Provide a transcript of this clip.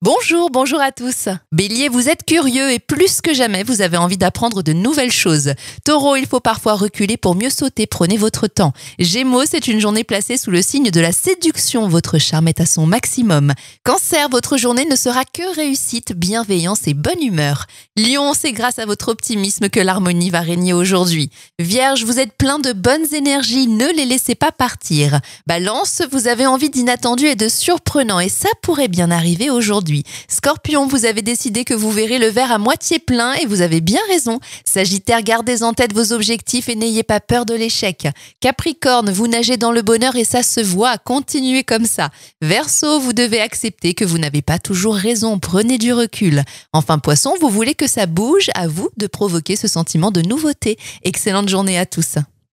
Bonjour à tous. Bélier, vous êtes curieux et plus que jamais, vous avez envie d'apprendre de nouvelles choses. Taureau, il faut parfois reculer pour mieux sauter, prenez votre temps. Gémeaux, c'est une journée placée sous le signe de la séduction, votre charme est à son maximum. Cancer, votre journée ne sera que réussite, bienveillance et bonne humeur. Lion, c'est grâce à votre optimisme que l'harmonie va régner aujourd'hui. Vierge, vous êtes plein de bonnes énergies, ne les laissez pas partir. Balance, vous avez envie d'inattendu et de surprenant et ça pourrait bien arriver aujourd'hui. Scorpion, vous avez décidé que vous verrez le verre à moitié plein et vous avez bien raison. Sagittaire, gardez en tête vos objectifs et n'ayez pas peur de l'échec. Capricorne, vous nagez dans le bonheur et ça se voit, continuez comme ça. Verseau, vous devez accepter que vous n'avez pas toujours raison, prenez du recul. Enfin Poisson, vous voulez que ça bouge, à vous de provoquer ce sentiment de nouveauté. Excellente journée à tous.